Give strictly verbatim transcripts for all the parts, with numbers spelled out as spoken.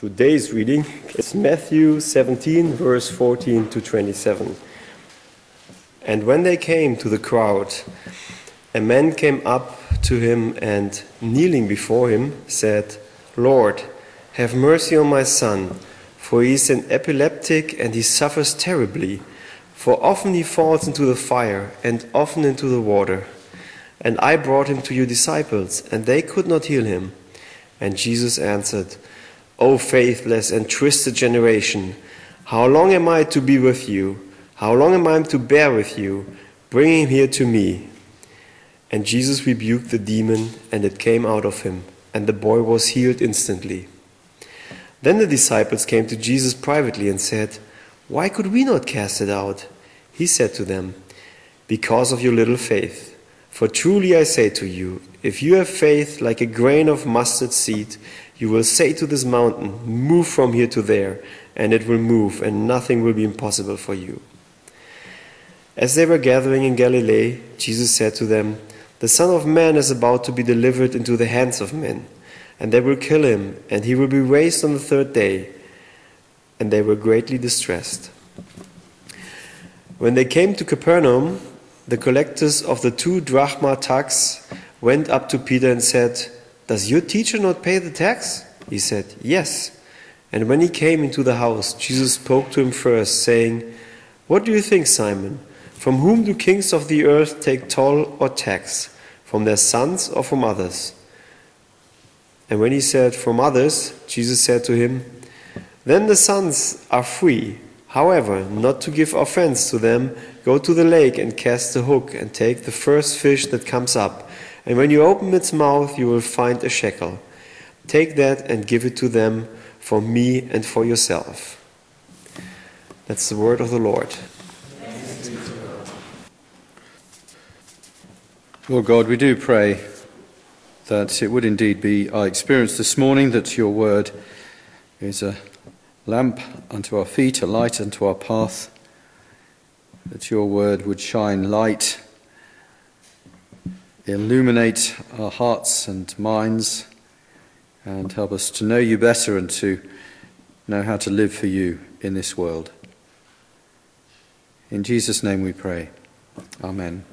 Today's reading is Matthew seventeen, verse fourteen to twenty-seven. And when they came to the crowd, a man came up to him and, kneeling before him, said, "Lord, have mercy on my son, for he is an epileptic and he suffers terribly. For often he falls into the fire and often into the water. And I brought him to your disciples, and they could not heal him." And Jesus answered, "O faithless and twisted generation, how long am I to be with you? How long am I to bear with you? Bring him here to me." And Jesus rebuked the demon, and it came out of him, and the boy was healed instantly. Then the disciples came to Jesus privately and said, "Why could we not cast it out?" He said to them, "Because of your little faith. For truly I say to you, if you have faith like a grain of mustard seed, you will say to this mountain, 'Move from here to there,' and it will move, and nothing will be impossible for you." As they were gathering in Galilee, Jesus said to them, "The Son of Man is about to be delivered into the hands of men, and they will kill him, and he will be raised on the third day." And they were greatly distressed. When they came to Capernaum, the collectors of the two drachma tax went up to Peter and said, "Does your teacher not pay the tax?" He said, "Yes." And when he came into the house, Jesus spoke to him first, saying, "What do you think, Simon? From whom do kings of the earth take toll or tax? From their sons or from others?" And when he said, "From others," Jesus said to him, "Then the sons are free. However, not to give offense to them, go to the lake and cast the hook and take the first fish that comes up. And when you open its mouth, you will find a shekel. Take that and give it to them for me and for yourself." That's the word of the Lord. Lord God, we do pray that it would indeed be our experience this morning that your word is a lamp unto our feet, a light unto our path, that your word would shine light, illuminate our hearts and minds, and help us to know you better and to know how to live for you in this world. In Jesus' name we pray. Amen.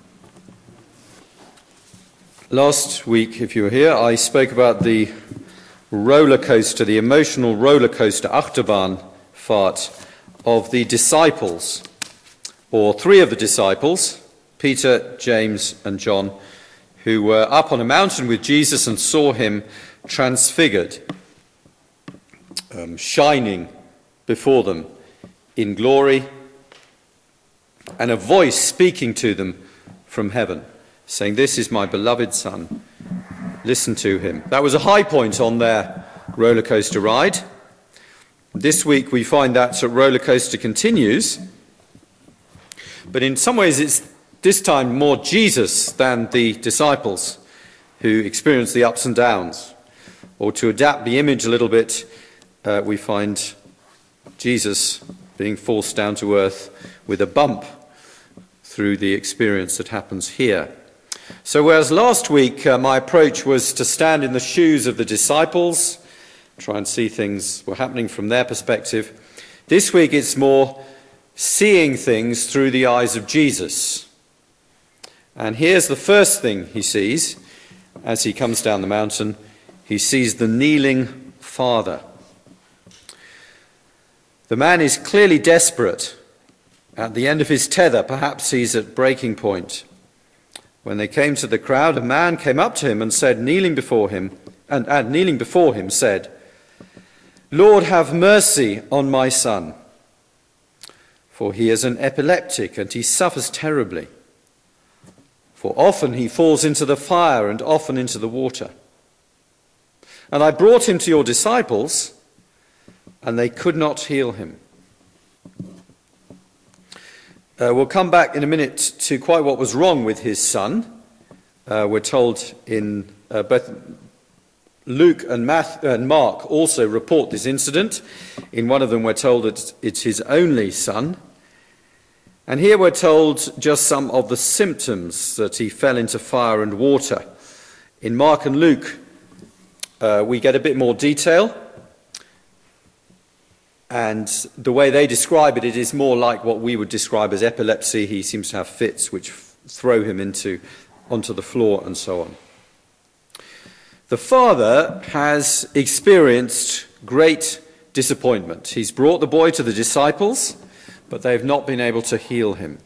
Last week, if you were here, I spoke about the roller coaster, the emotional roller coaster, Achterbahn fahrt of the disciples, or three of the disciples, Peter, James, and John, who were up on a mountain with Jesus and saw him transfigured, um, shining before them in glory, and a voice speaking to them from heaven, saying, "This is my beloved Son, listen to him." That was a high point on their roller coaster ride. This week we find that roller coaster continues, but in some ways it's this time more Jesus than the disciples who experience the ups and downs. Or to adapt the image a little bit, uh, we find Jesus being forced down to earth with a bump through the experience that happens here. So whereas last week uh, my approach was to stand in the shoes of the disciples, try and see things were happening from their perspective, this week it's more seeing things through the eyes of Jesus. And here's the first thing he sees as he comes down the mountain. He sees the kneeling Father. The man is clearly desperate. At the end of his tether, perhaps he's at breaking point. When they came to the crowd, a man came up to him and said, kneeling before him, and, and kneeling before him said, "Lord, have mercy on my son, for he is an epileptic and he suffers terribly. For often he falls into the fire and often into the water. And I brought him to your disciples, and they could not heal him." Uh, we'll come back in a minute to quite what was wrong with his son. Uh, we're told in uh, both Luke and, Math, and Mark also report this incident. In one of them we're told that it's his only son. And here we're told just some of the symptoms, that he fell into fire and water. In Mark and Luke, uh, we get a bit more detail. And the way they describe it, it is more like what we would describe as epilepsy. He seems to have fits which f- throw him into, onto the floor and so on. The father has experienced great disappointment. He's brought the boy to the disciples, but they've not been able to heal him.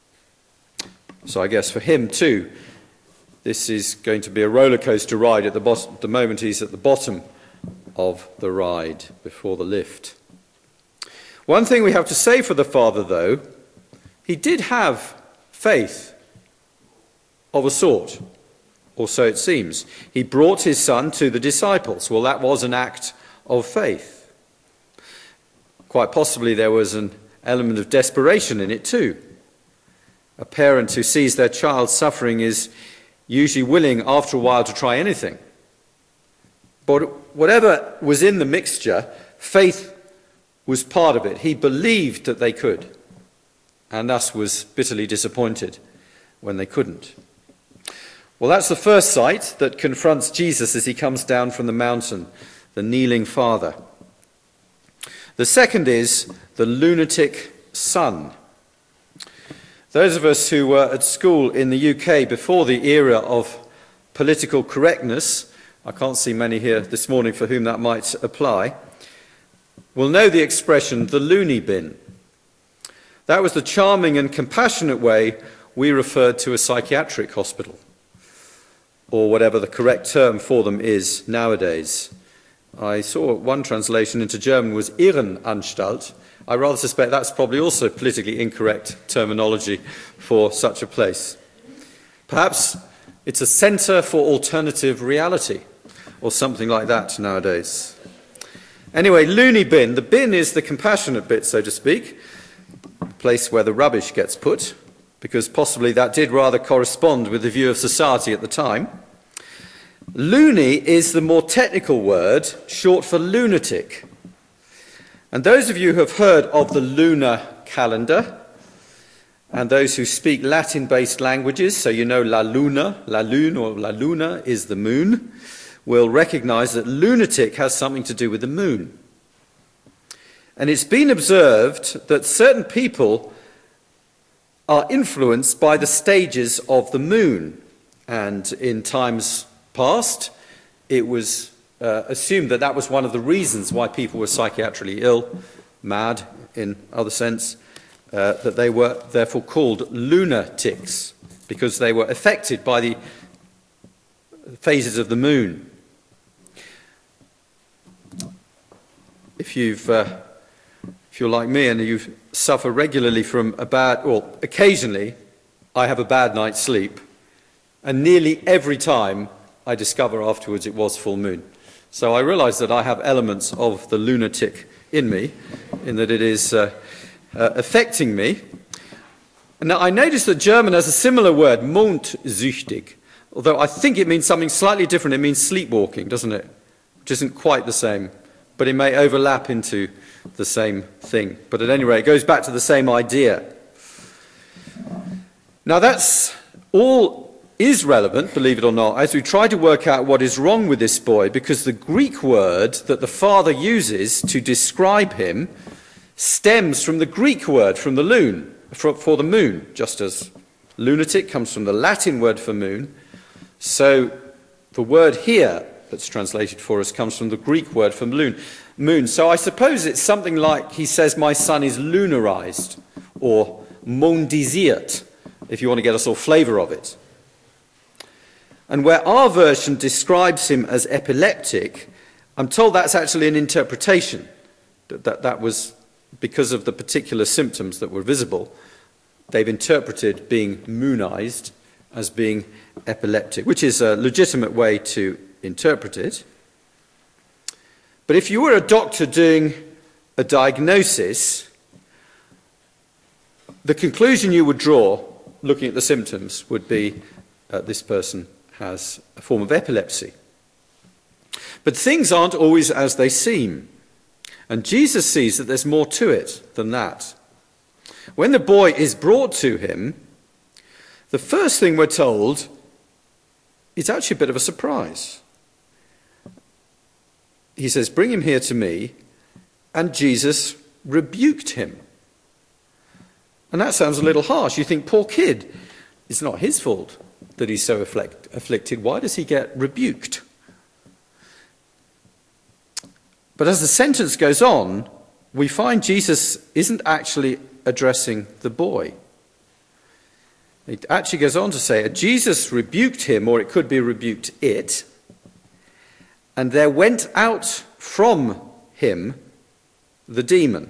So I guess for him too, this is going to be a roller coaster ride at the, bot- the moment he's at the bottom of the ride before the lift. One thing we have to say for the father, though, he did have faith of a sort, or so it seems. He brought his son to the disciples. Well, that was an act of faith. Quite possibly there was an element of desperation in it too. A parent who sees their child suffering is usually willing after a while to try anything. But whatever was in the mixture, faith was part of it. He believed that they could, and thus was bitterly disappointed when they couldn't. Well, that's the first sight that confronts Jesus as he comes down from the mountain, the kneeling father. The second is the lunatic son. Those of us who were at school in the U K before the era of political correctness, I can't see many here this morning for whom that might apply, will know the expression, the loony bin. That was the charming and compassionate way we referred to a psychiatric hospital, or whatever the correct term for them is nowadays. I saw one translation into German was Irrenanstalt. I rather suspect that's probably also politically incorrect terminology for such a place. Perhaps it's a centre for alternative reality, or something like that nowadays. Anyway, loony bin. The bin is the compassionate bit, so to speak, the place where the rubbish gets put, because possibly that did rather correspond with the view of society at the time. Loony is the more technical word, short for lunatic. And those of you who have heard of the lunar calendar, and those who speak Latin-based languages, so you know la luna, la lune or la luna is the moon, will recognize that lunatic has something to do with the moon. And it's been observed that certain people are influenced by the stages of the moon. And in times past, it was uh, assumed that that was one of the reasons why people were psychiatrically ill, mad in other sense, uh, that they were therefore called lunatics, because they were affected by the phases of the moon. If you've, uh, if you're like me and you suffer regularly from a bad, well, occasionally I have a bad night's sleep, and nearly every time I discover afterwards it was full moon. So I realise that I have elements of the lunatic in me, in that it is uh, uh, affecting me. Now I notice that German has a similar word, mondsüchtig, although I think it means something slightly different. It means sleepwalking, doesn't it? Which isn't quite the same, but it may overlap into the same thing. But at any rate, it goes back to the same idea. Now that's all is relevant, believe it or not, as we try to work out what is wrong with this boy, because the Greek word that the father uses to describe him stems from the Greek word from the loon, for, for the moon, just as lunatic comes from the Latin word for moon. So the word here that's translated for us comes from the Greek word for moon. moon. So I suppose it's something like he says, my son is lunarized, or mondisiert, if you want to get a sort of flavour of it. And where our version describes him as epileptic, I'm told that's actually an interpretation. That, that that was because of the particular symptoms that were visible. They've interpreted being moonized as being epileptic, which is a legitimate way to interpret it. But if you were a doctor doing a diagnosis, the conclusion you would draw, looking at the symptoms, would be uh, this person has a form of epilepsy. But things aren't always as they seem. And Jesus sees that there's more to it than that. When the boy is brought to him, the first thing we're told is actually a bit of a surprise. He says, bring him here to me. and Jesus rebuked him. And that sounds a little harsh. You think, poor kid, it's not his fault that he's so afflict- afflicted. Why does he get rebuked? But as the sentence goes on, we find Jesus isn't actually addressing the boy. It actually goes on to say, Jesus rebuked him, or it could be rebuked it, and there went out from him the demon.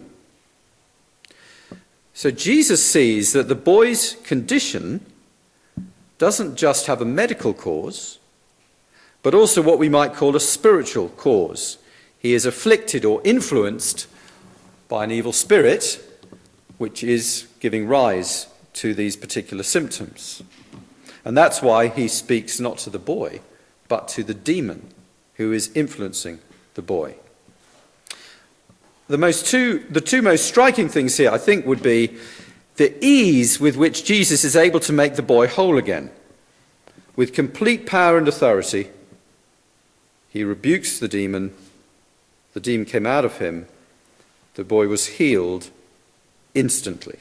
So Jesus sees that the boy's condition doesn't just have a medical cause, but also what we might call a spiritual cause. He is afflicted or influenced by an evil spirit, which is giving rise to these particular symptoms. And that's why he speaks not to the boy, but to the demon who is influencing the boy. The most two, the two most striking things here, I think, would be the ease with which Jesus is able to make the boy whole again. With complete power and authority, he rebukes the demon. The demon came out of him. The boy was healed instantly.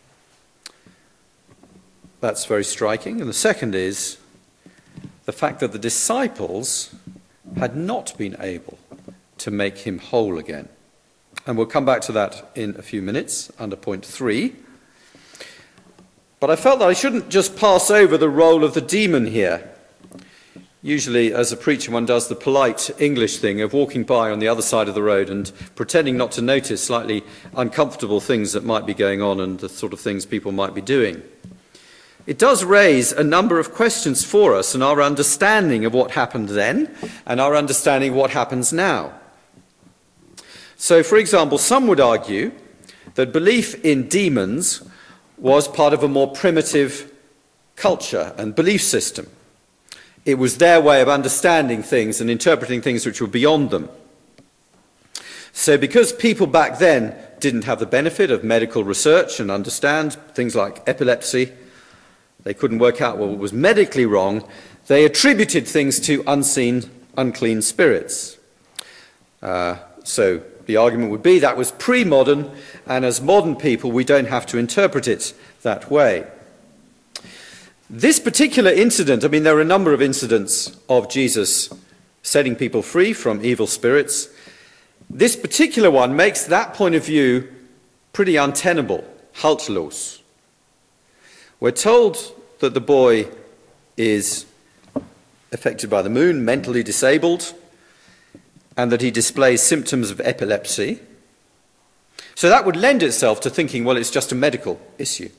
That's very striking. And the second is the fact that the disciples had not been able to make him whole again. And we'll come back to that in a few minutes under point three. But I felt that I shouldn't just pass over the role of the demon here. Usually, as a preacher, one does the polite English thing of walking by on the other side of the road and pretending not to notice slightly uncomfortable things that might be going on and the sort of things people might be doing. It does raise a number of questions for us and our understanding of what happened then and our understanding of what happens now. So, for example, some would argue that belief in demons was part of a more primitive culture and belief system. It was their way of understanding things and interpreting things which were beyond them. So because people back then didn't have the benefit of medical research and understand things like epilepsy, they couldn't work out what was medically wrong, they attributed things to unseen, unclean spirits. Uh, so the argument would be that was pre-modern, and as modern people we don't have to interpret it that way. This particular incident, I mean, there are a number of incidents of Jesus setting people free from evil spirits. This particular one makes that point of view pretty untenable, haltlos. We're told that the boy is affected by the moon, mentally disabled, and that he displays symptoms of epilepsy. So that would lend itself to thinking, well, it's just a medical issue.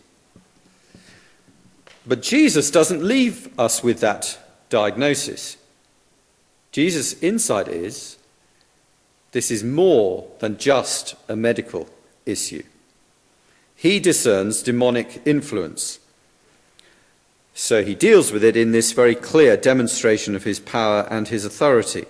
But Jesus doesn't leave us with that diagnosis. Jesus' insight is, this is more than just a medical issue. He discerns demonic influence. So he deals with it in this very clear demonstration of his power and his authority.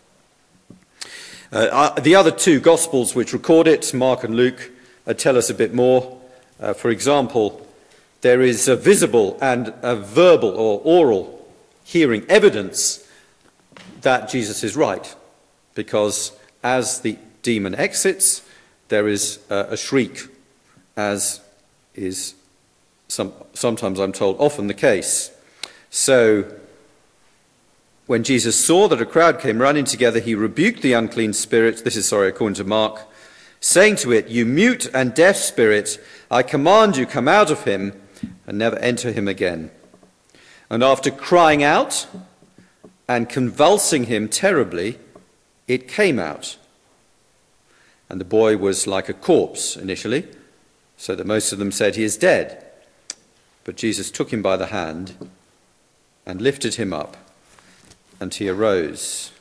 Uh, the other two Gospels which record it, Mark and Luke, uh, tell us a bit more. Uh, for example, there is a visible and a verbal or oral hearing evidence that Jesus is right, because as the demon exits, there is uh, a shriek, as is some, sometimes, I'm told, often the case. So, when Jesus saw that a crowd came running together, he rebuked the unclean spirit, this is, sorry, according to Mark, saying to it, "You mute and deaf spirit, I command you, come out of him and never enter him again." And after crying out and convulsing him terribly, it came out. And the boy was like a corpse initially, so that most of them said he is dead. But Jesus took him by the hand and lifted him up, and he arose.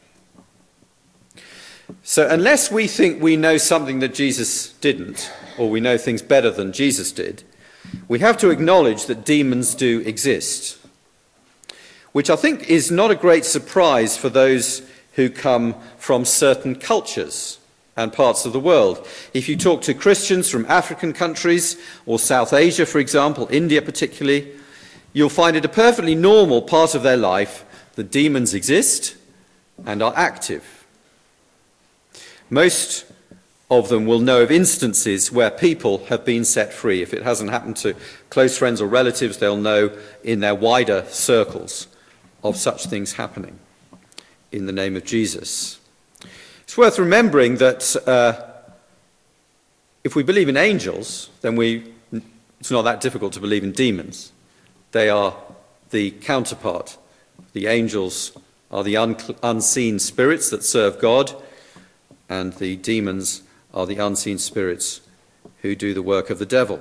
So unless we think we know something that Jesus didn't, or we know things better than Jesus did, we have to acknowledge that demons do exist, which I think is not a great surprise for those who come from certain cultures and parts of the world. If you talk to Christians from African countries or South Asia, for example, India particularly, you'll find it a perfectly normal part of their life that demons exist and are active. Most of them will know of instances where people have been set free. If it hasn't happened to close friends or relatives, they'll know in their wider circles of such things happening in the name of Jesus. It's worth remembering that uh, if we believe in angels, then we, it's not that difficult to believe in demons. They are the counterpart. The angels are the un- unseen spirits that serve God, and the demons are the unseen spirits who do the work of the devil.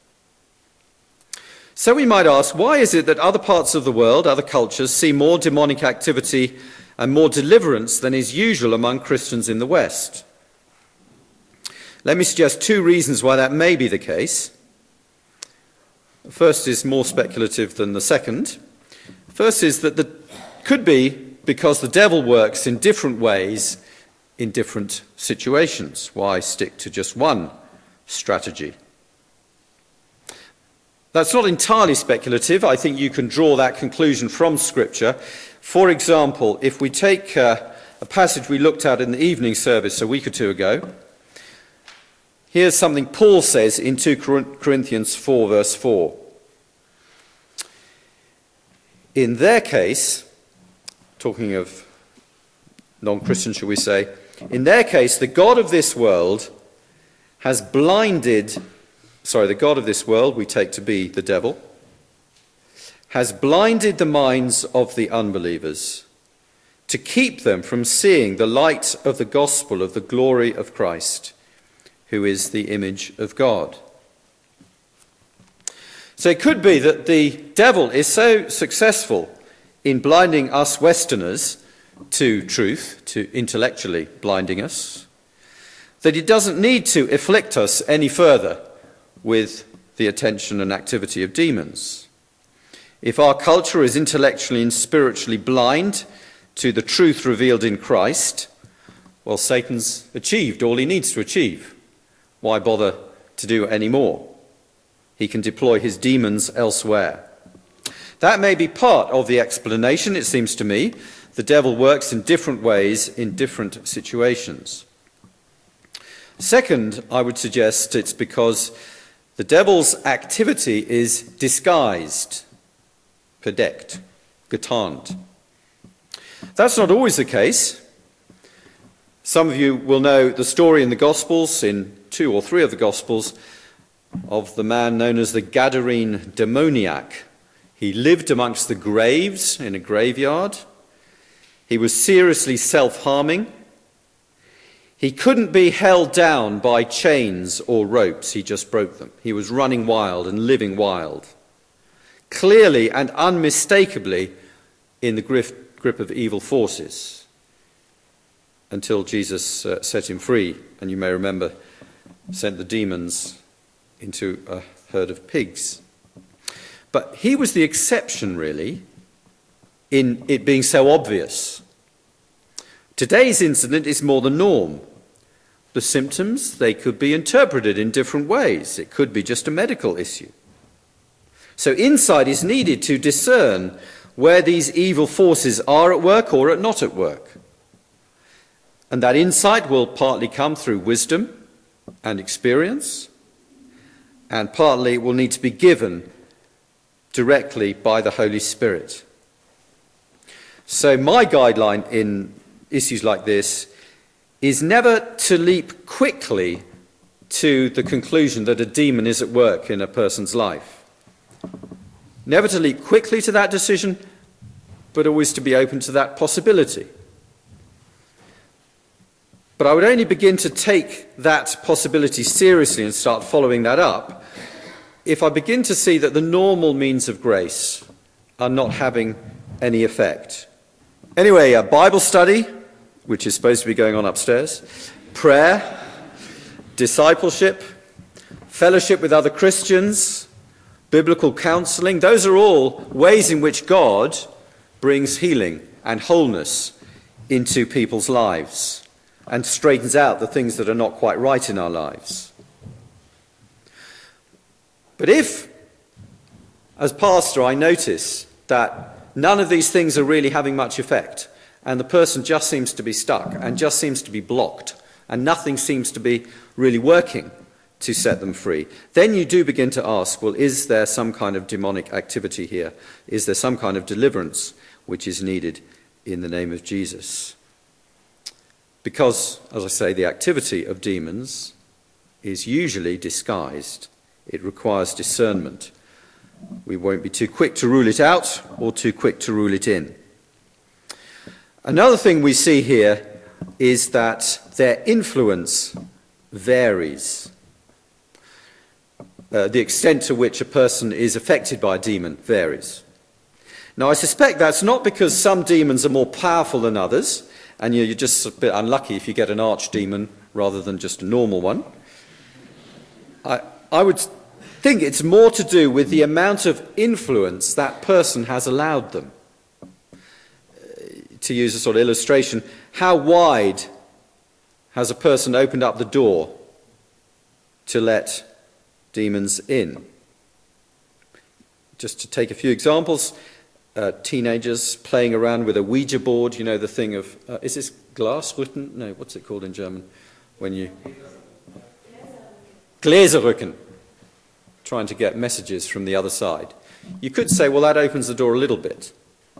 So we might ask, why is it that other parts of the world, other cultures, see more demonic activity and more deliverance than is usual among Christians in the West? Let me suggest two reasons why that may be the case. The first is more speculative than the second. The first is that the could be because the devil works in different ways in different situations. Why stick to just one strategy? That's not entirely speculative. I think you can draw that conclusion from Scripture. For example, if we take uh, a passage we looked at in the evening service a week or two ago, here's something Paul says in two Corinthians four, verse four. In their case, talking of non-Christians, shall we say, in their case, the God of this world has blinded, sorry, the God of this world, we take to be the devil, has blinded the minds of the unbelievers to keep them from seeing the light of the gospel of the glory of Christ, who is the image of God. So it could be that the devil is so successful in blinding us Westerners to truth, to intellectually blinding us, that he doesn't need to afflict us any further with the attention and activity of demons. If our culture is intellectually and spiritually blind to the truth revealed in Christ, well, Satan's achieved all he needs to achieve. Why bother to do any more? He can deploy his demons elsewhere. That may be part of the explanation, it seems to me. The devil works in different ways in different situations. Second, I would suggest it's because the devil's activity is disguised, bedeckt, getarnt. That's not always the case. Some of you will know the story in the Gospels, in two or three of the Gospels, of the man known as the Gadarene demoniac. He lived amongst the graves in a graveyard. He was seriously self-harming. He couldn't be held down by chains or ropes. He just broke them. He was running wild and living wild. Clearly and unmistakably in the grip, grip of evil forces, until Jesus uh, set him free, and you may remember, sent the demons into a herd of pigs. But he was the exception, really, in it being so obvious. Today's incident is more the norm. The symptoms, they could be interpreted in different ways. It could be just a medical issue. So insight is needed to discern where these evil forces are at work or are not at work. And that insight will partly come through wisdom and experience, and partly will need to be given directly by the Holy Spirit. So my guideline in issues like this is never to leap quickly to the conclusion that a demon is at work in a person's life. Never to leap quickly to that decision, but always to be open to that possibility. But I would only begin to take that possibility seriously and start following that up if I begin to see that the normal means of grace are not having any effect. Anyway, a Bible study, which is supposed to be going on upstairs, prayer, discipleship, fellowship with other Christians, biblical counseling, those are all ways in which God brings healing and wholeness into people's lives and straightens out the things that are not quite right in our lives. But if, as pastor, I notice that none of these things are really having much effect, and the person just seems to be stuck and just seems to be blocked and nothing seems to be really working to set them free, then you do begin to ask, well, is there some kind of demonic activity here? Is there some kind of deliverance which is needed in the name of Jesus? Because, as I say, the activity of demons is usually disguised. It requires discernment. We won't be too quick to rule it out or too quick to rule it in. Another thing we see here is that their influence varies. Uh, the extent to which a person is affected by a demon varies. Now, I suspect that's not because some demons are more powerful than others, and you're just a bit unlucky if you get an archdemon rather than just a normal one. I, I would think it's more to do with the amount of influence that person has allowed them. Uh, to use a sort of illustration, how wide has a person opened up the door to let demons in? Just to take a few examples, uh, teenagers playing around with a Ouija board, you know, the thing of, uh, is this Glasrücken? No, what's it called in German? When you... Gläserrücken. Trying to get messages from the other side. You could say, well, that opens the door a little bit.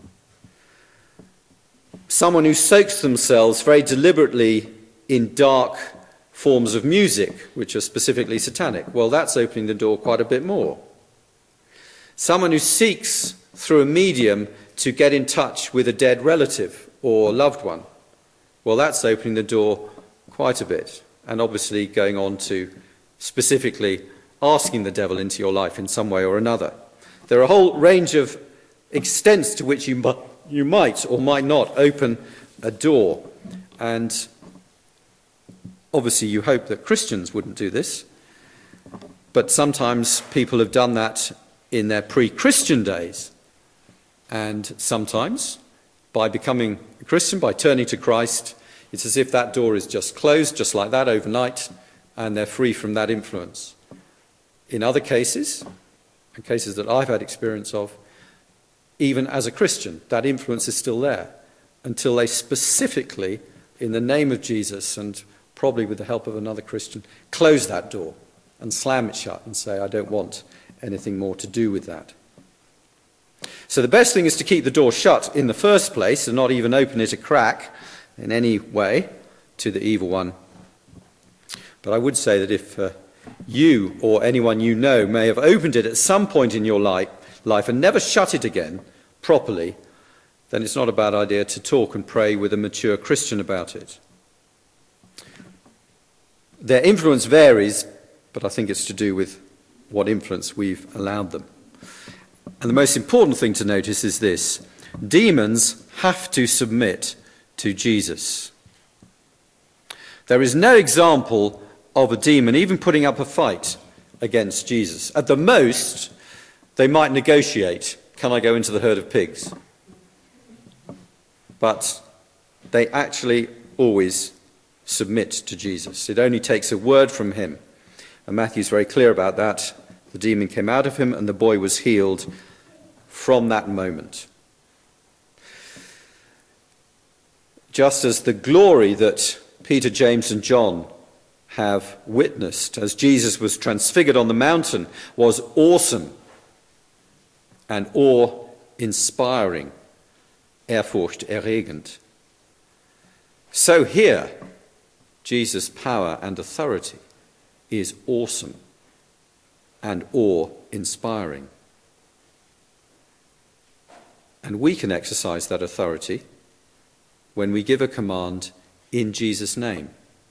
Someone who soaks themselves very deliberately in dark forms of music, which are specifically satanic, well, that's opening the door quite a bit more. Someone who seeks through a medium to get in touch with a dead relative or loved one, well, that's opening the door quite a bit, and obviously going on to specifically asking the devil into your life in some way or another. There are a whole range of extents to which you, mu- you might or might not open a door, and obviously you hope that Christians wouldn't do this, but sometimes people have done that in their pre-Christian days, and sometimes by becoming a Christian, by turning to Christ, it's as if that door is just closed, just like that, overnight, and they're free from that influence. In other cases, in cases that I've had experience of, even as a Christian, that influence is still there until they specifically, in the name of Jesus and probably with the help of another Christian, close that door and slam it shut and say, I don't want anything more to do with that. So the best thing is to keep the door shut in the first place and not even open it a crack in any way to the evil one. But I would say that if uh, you or anyone you know may have opened it at some point in your life, life and never shut it again properly, then it's not a bad idea to talk and pray with a mature Christian about it. Their influence varies, but I think it's to do with what influence we've allowed them. And the most important thing to notice is this: demons have to submit to Jesus. There is no example of a demon even putting up a fight against Jesus. At the most, they might negotiate, can I go into the herd of pigs? But they actually always submit to Jesus. It only takes a word from him. And Matthew's very clear about that. The demon came out of him and the boy was healed from that moment. Just as the glory that Peter, James and John have witnessed as Jesus was transfigured on the mountain was awesome and awe-inspiring, ehrfurchterregend. So here, Jesus' power and authority is awesome and awe-inspiring. And we can exercise that authority when we give a command in Jesus' name.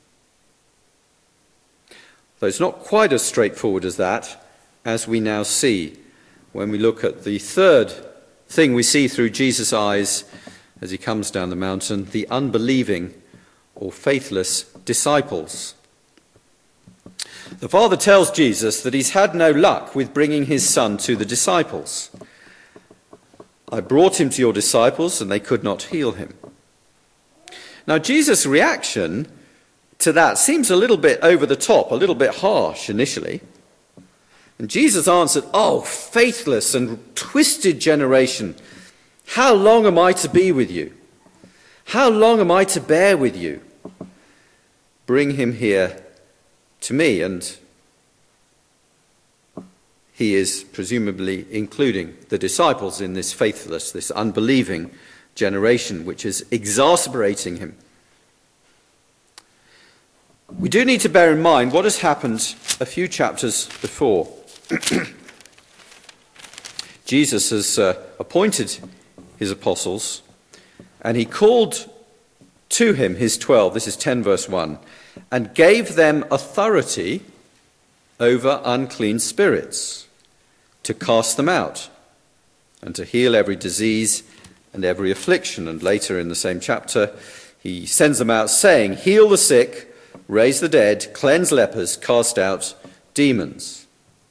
Though it's not quite as straightforward as that, as we now see when we look at the third thing we see through Jesus' eyes as he comes down the mountain, the unbelieving or faithless disciples. The Father tells Jesus that he's had no luck with bringing his son to the disciples. I brought him to your disciples and they could not heal him. Now Jesus' reaction to that seems a little bit over the top, a little bit harsh initially. And Jesus answered, "Oh, faithless and twisted generation, how long am I to be with you? How long am I to bear with you? bring him here to me. And he is presumably including the disciples in this faithless, this unbelieving generation, which is exasperating him. We do need to bear in mind what has happened a few chapters before. Jesus has uh, appointed his apostles, and he called to him his twelve, this is ten verse one, and gave them authority over unclean spirits, to cast them out, and to heal every disease and every affliction. And later in the same chapter, he sends them out saying, heal the sick, raise the dead, cleanse lepers, cast out demons.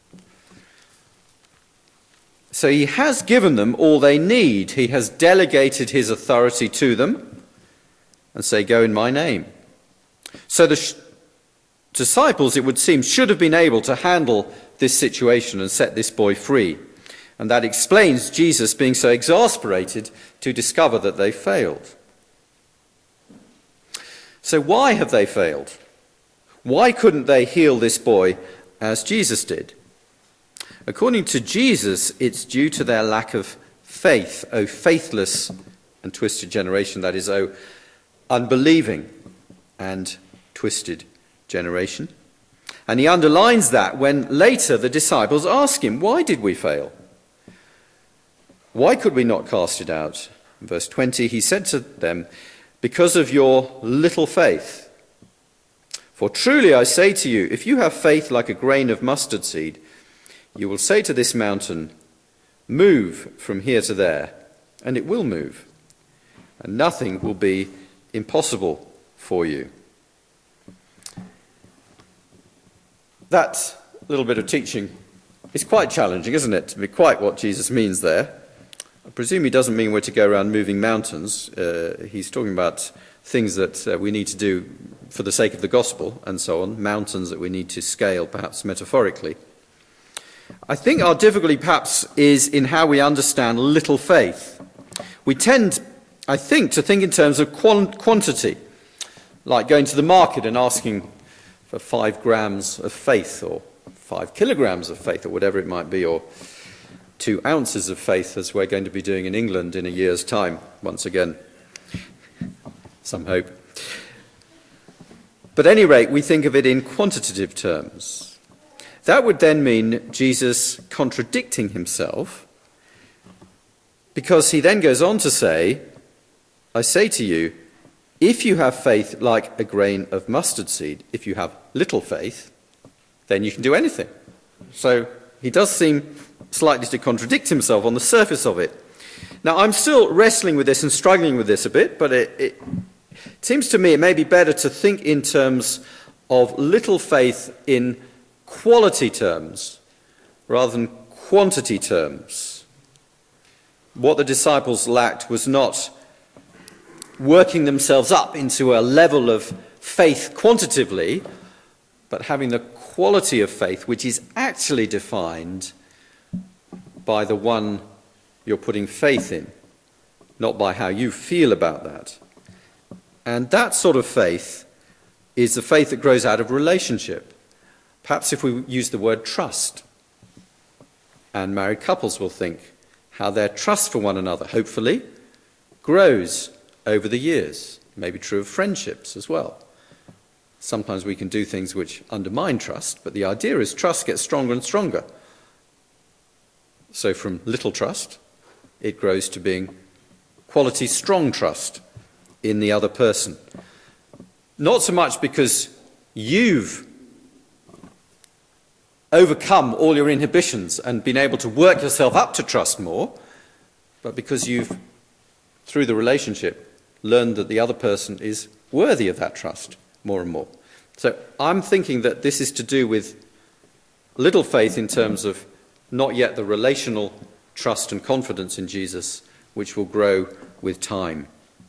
So he has given them all they need. He has delegated his authority to them and say, go in my name. So the sh- disciples, it would seem, should have been able to handle this situation and set this boy free. And that explains Jesus being so exasperated to discover that they failed. So why have they failed? Why couldn't they heal this boy as Jesus did? According to Jesus, it's due to their lack of faith. Oh, faithless and twisted generation, that is, oh, unbelieving and twisted generation. And he underlines that when later the disciples ask him, why did we fail? Why could we not cast it out? In verse twenty, he said to them, because of your little faith. For truly I say to you, if you have faith like a grain of mustard seed, you will say to this mountain, move from here to there, and it will move, and nothing will be impossible for you. That little bit of teaching is quite challenging, isn't it, to be quite what Jesus means there. I presume he doesn't mean we're to go around moving mountains. Uh, he's talking about things that uh, we need to do for the sake of the gospel and so on, mountains that we need to scale, perhaps metaphorically. I think our difficulty perhaps is in how we understand little faith. We tend, I think, to think in terms of quant- quantity, like going to the market and asking for five grams of faith, or five kilograms of faith, or whatever it might be, or two ounces of faith, as we're going to be doing in England in a year's time, once again. Some hope. But at any rate, we think of it in quantitative terms. That would then mean Jesus contradicting himself, because he then goes on to say, I say to you, if you have faith like a grain of mustard seed, if you have little faith, then you can do anything. So he does seem slightly to contradict himself on the surface of it. Now, I'm still wrestling with this and struggling with this a bit, but it, it, it seems to me it may be better to think in terms of little faith in quality terms rather than quantity terms. What the disciples lacked was not working themselves up into a level of faith quantitatively, but having the quality of faith which is actually defined by the one you're putting faith in, not by how you feel about that. And that sort of faith is the faith that grows out of relationship. Perhaps if we use the word trust, and married couples will think how their trust for one another, hopefully, grows over the years. It may be true of friendships as well. Sometimes we can do things which undermine trust, but the idea is trust gets stronger and stronger. So from little trust, it grows to being quality strong trust in the other person. Not so much because you've overcome all your inhibitions and been able to work yourself up to trust more, but because you've, through the relationship, learned that the other person is worthy of that trust more and more. So I'm thinking that this is to do with little faith in terms of not yet the relational trust and confidence in Jesus, which will grow with time.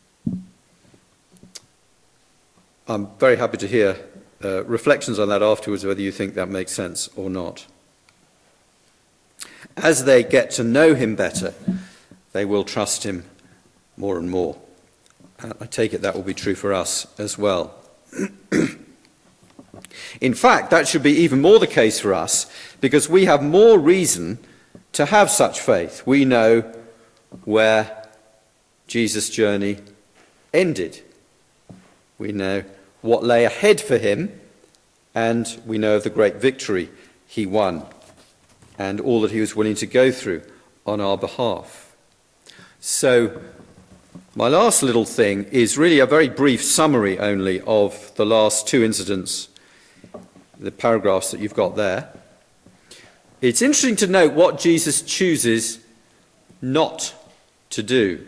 I'm very happy to hear uh, reflections on that afterwards, whether you think that makes sense or not. As they get to know him better, they will trust him more and more. I take it that will be true for us as well. In fact, that should be even more the case for us, because we have more reason to have such faith. We know where Jesus' journey ended. We know what lay ahead for him, and we know of the great victory he won, and all that he was willing to go through on our behalf. So, my last little thing is really a very brief summary only of the last two incidents, the paragraphs that you've got there. It's interesting to note what Jesus chooses not to do.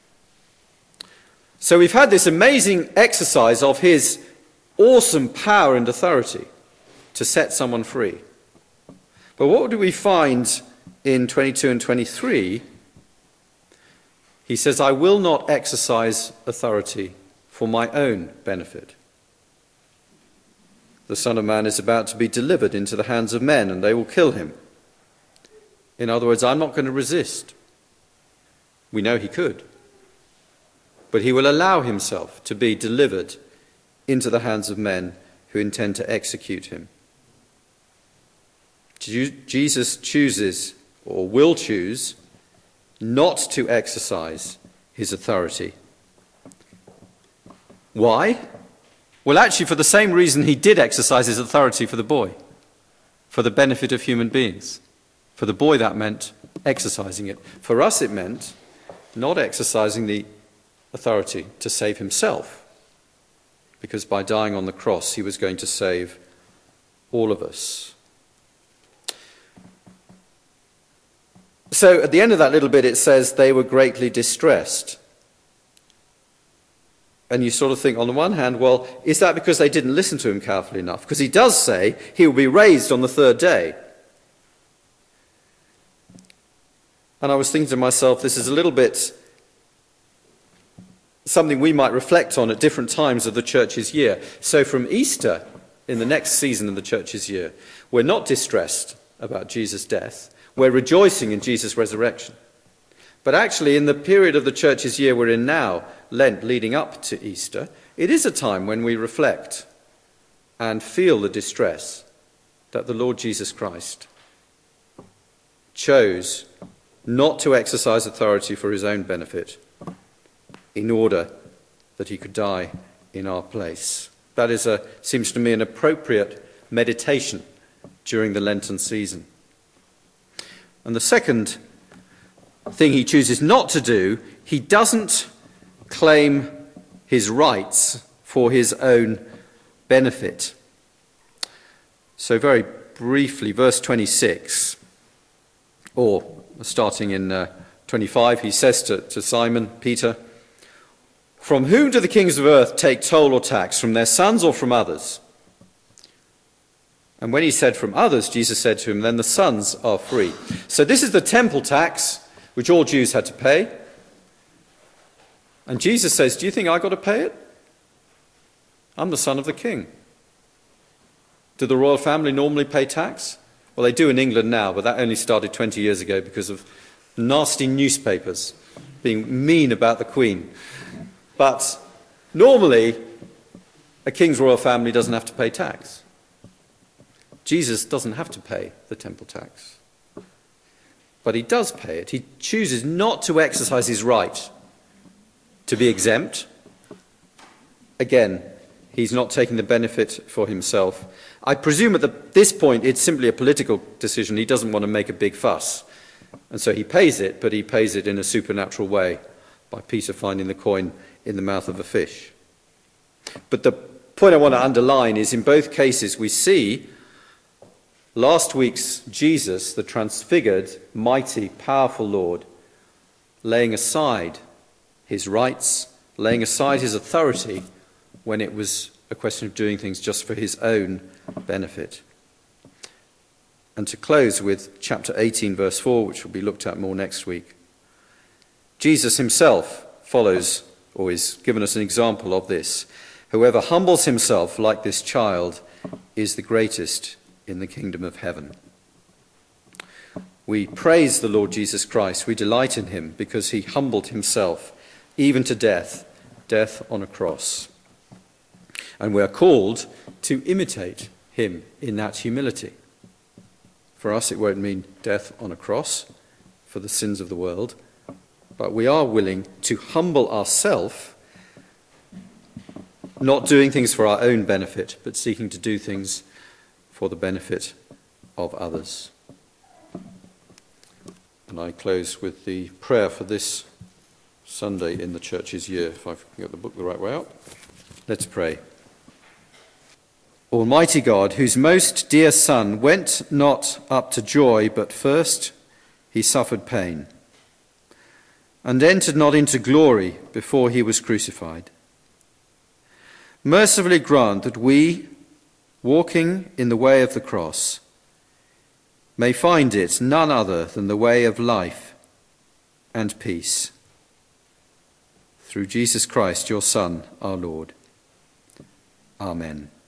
So we've had this amazing exercise of his awesome power and authority to set someone free. But what do we find in twenty-two and twenty-three? He says, I will not exercise authority for my own benefit. The Son of Man is about to be delivered into the hands of men, and they will kill him. In other words, I'm not going to resist. We know he could. But he will allow himself to be delivered into the hands of men who intend to execute him. Jesus chooses, or will choose, not to exercise his authority. Why? Well, actually, for the same reason he did exercise his authority for the boy, for the benefit of human beings. For the boy, that meant exercising it. For us, it meant not exercising the authority to save himself, because by dying on the cross, he was going to save all of us. So at the end of that little bit, it says they were greatly distressed. And you sort of think, on the one hand, well, is that because they didn't listen to him carefully enough? Because he does say he will be raised on the third day. And I was thinking to myself, this is a little bit something we might reflect on at different times of the church's year. So from Easter, in the next season of the church's year, we're not distressed about Jesus' death. We're rejoicing in Jesus' resurrection. But actually, in the period of the church's year we're in now, Lent leading up to Easter, it is a time when we reflect and feel the distress that the Lord Jesus Christ chose not to exercise authority for his own benefit in order that he could die in our place. That is, a, seems to me, an appropriate meditation during the Lenten season. And the second thing he chooses not to do, he doesn't claim his rights for his own benefit. So very briefly, verse twenty-six, or starting in uh, twenty-five, he says to, to Simon Peter, "From whom do the kings of earth take toll or tax, from their sons or from others?" And when he said from others, Jesus said to him, then the sons are free. So this is the temple tax, which all Jews had to pay. And Jesus says, do you think I got to pay it? I'm the son of the king. Do the royal family normally pay tax? Well, they do in England now, but that only started twenty years ago because of nasty newspapers being mean about the Queen. But normally, a king's royal family doesn't have to pay tax. Jesus doesn't have to pay the temple tax. But he does pay it. He chooses not to exercise his right to be exempt. Again, he's not taking the benefit for himself. I presume at the, this point it's simply a political decision. He doesn't want to make a big fuss. And so he pays it, but he pays it in a supernatural way by Peter finding the coin in the mouth of a fish. But the point I want to underline is in both cases we see last week's Jesus, the transfigured, mighty, powerful Lord, laying aside his rights, laying aside his authority when it was a question of doing things just for his own benefit. And to close with chapter eighteen, verse four, which will be looked at more next week, Jesus himself follows, or is given us an example of this. Whoever humbles himself like this child is the greatest in the kingdom of heaven. We praise the Lord Jesus Christ. We delight in him because he humbled himself even to death, death on a cross. And we are called to imitate him in that humility. For us, it won't mean death on a cross for the sins of the world, but we are willing to humble ourselves, not doing things for our own benefit, but seeking to do things for the benefit of others. And I close with the prayer for this Sunday in the church's year, if I've got the book the right way out. Let's pray. Almighty God, whose most dear Son went not up to joy, but first he suffered pain, and entered not into glory before he was crucified, mercifully grant that we, walking in the way of the cross, may find it none other than the way of life and peace. Through Jesus Christ, your Son, our Lord. Amen.